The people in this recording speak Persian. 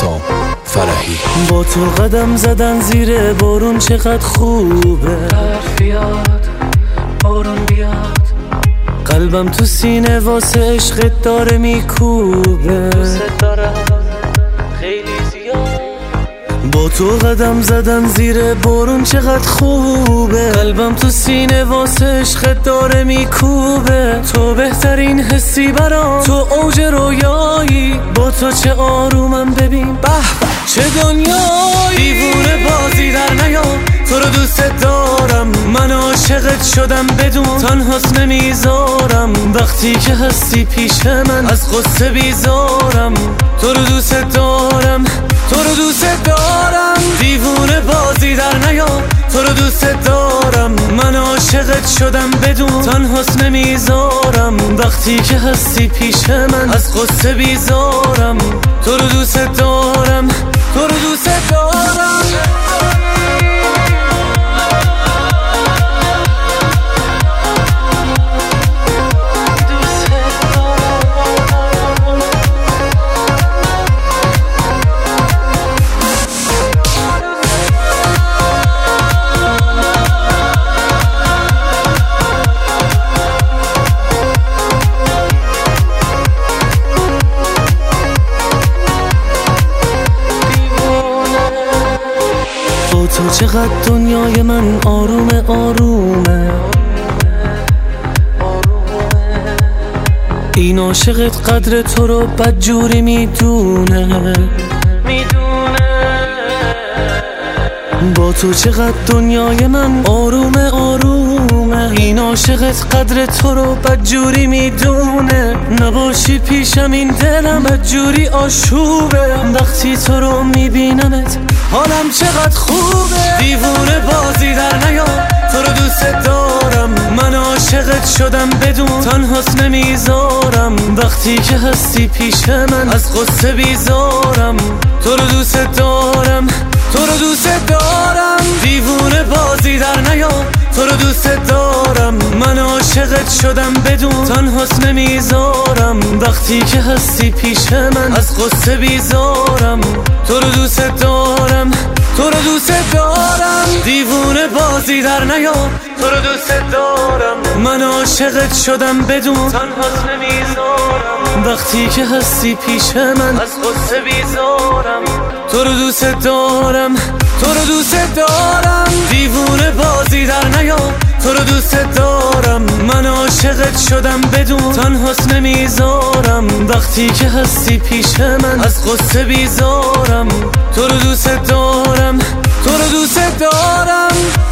حسام فرحی. با تو قدم زدن زیر بارون چقدر خوبه، برف بیاد بارون بیاد، قلبم تو سینه واسه عشقت داره میکوبه، دوست دارم خیلی زیاد. با تو قدم زدن زیر بارون چقدر خوبه، قلبم تو سینه واسه عشقت داره میکوبه. تو بهترین حسی برام، تو اوج رویایی، با تو چه آرومم ببین، به چه دنیایی. دیوونه بازی در نیا، تو رو دوست دارم، من عاشقت شدم بدون تنهاست نمیذارم. وقتی که هستی پیش من از غصه بیزارم. تو رو دوست دارم، تو رو دوست دارم. دیوونه بازی در نیا، تو رو دوست دارم، من عاشقت شدم بدون تنهاست نمیذارم. وقتی که هستی پیش من از غصه بیزارم. تو رو دوست دارم، تو رو دوست دارم. تو چقدر دنیای من آرومه آرومه، این عاشقت قدر تو رو بدجوری میدونه. با تو چقدر دنیای من آرومه آرومه، این عاشقت قدر تو رو بدجوری میدونه. نباشی پیشم این دلم بدجوری آشوبه، وقتی تو رو میبینمت حالم چقدر خوبه. دیوونه بازی در نیا، تو رو دوست دارم، من عاشقت شدم بدون تنهاست نمیذارم. وقتی که هستی پیش من از غصه بیزارم. تو رو دوست دارم، تو رو دوست دارم. دیوونه بازی در نیا، تو رو دوست دارم، من عاشقت شدم بدون تنهاست نمیذارم. وقتی که هستی پیش من از غصه بیزارم. تو رو دوست دارم، تو رو دوست دارم. دیوونه بازی در نیا، تو رو دوست دارم، من عاشقت شدم بدون تنهاست نمیذارم. وقتی که هستی پیش من از غصه بیزارم. تو رو دوست دارم، تو رو دوست دارم. دیوونه بازی در نیا، تو رو دوست دارم، من عاشقت شدم بدون تنهاست نمیذارم. وقتی که هستی پیش من از غصه بیزارم. تو رو دوست دارم، تو رو دوست دارم.